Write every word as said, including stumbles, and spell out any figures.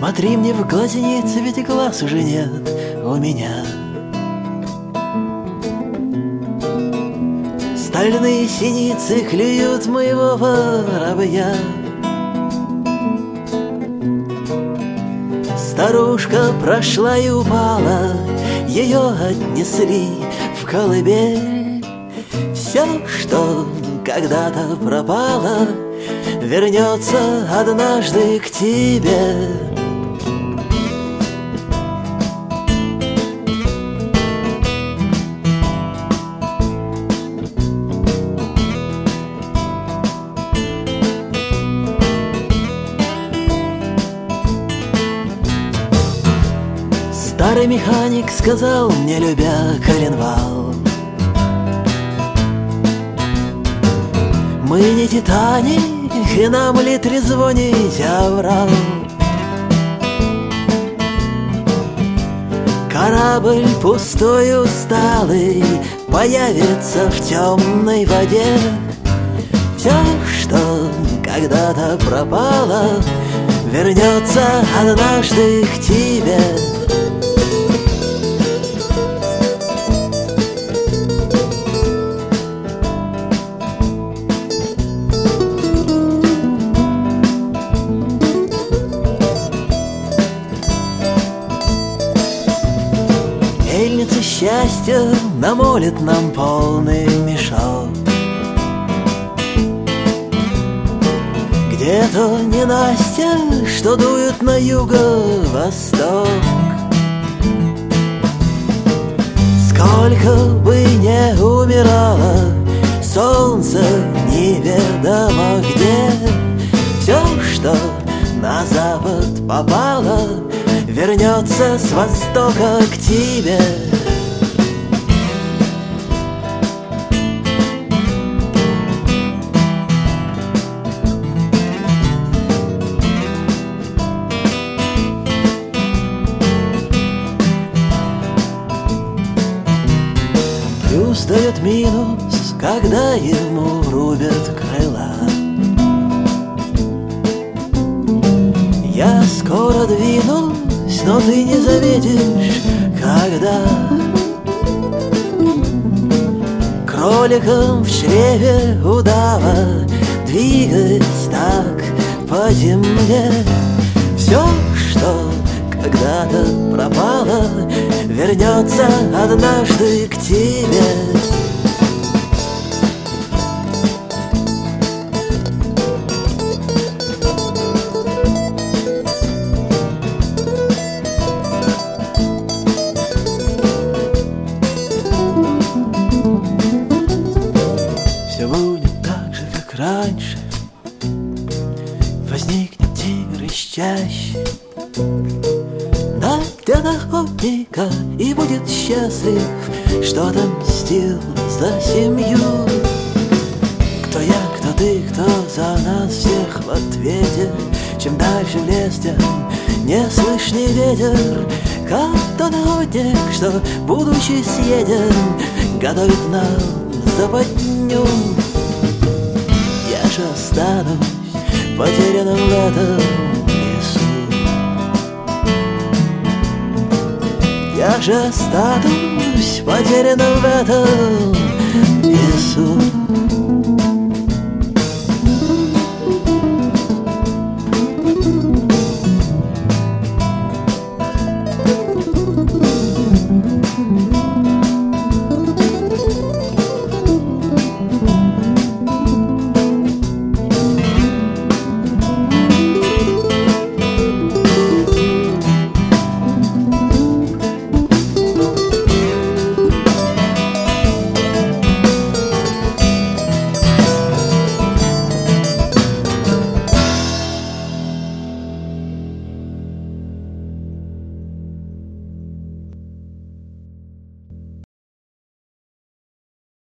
Смотри мне в глазницы, ведь глаз уже нет у меня. Стальные синицы клюют моего воробья. Старушка прошла и упала, ее отнесли в колыбель. Все, что когда-то пропало, вернется однажды к тебе. Старый механик сказал мне, любя коленвал: мы не Титаник, и нам ли трезвонить оврал? Корабль пустой и усталый появится в темной воде. Все, что когда-то пропало, вернется однажды к тебе. Мельница счастья намолит нам полный мешок. Где-то ненастья, что дует на юго-восток. Сколько бы не умирало солнце неведомо где, все, что на запад попало, вернется с востока к тебе. Плюс дает минус, когда ему рубят крыла. Я скоро двинусь, но ты не заметишь, когда кроликом в чреве удава, двигаясь так по земле. Все, что когда-то пропало, вернется однажды к тебе. Все будет так же, как раньше. Возникнет тигр из чащи, найдет охотника и будет счастлив, что отомстил за семью. Кто я, кто ты, кто за нас всех в ответе? Чем дальше в лес, тем не слышней ветер. Как тот охотник, что, будучи съеден, готовит нам западню. Я же останусь потерянным в этом лесу. Я же останусь потерянным в этом лесу.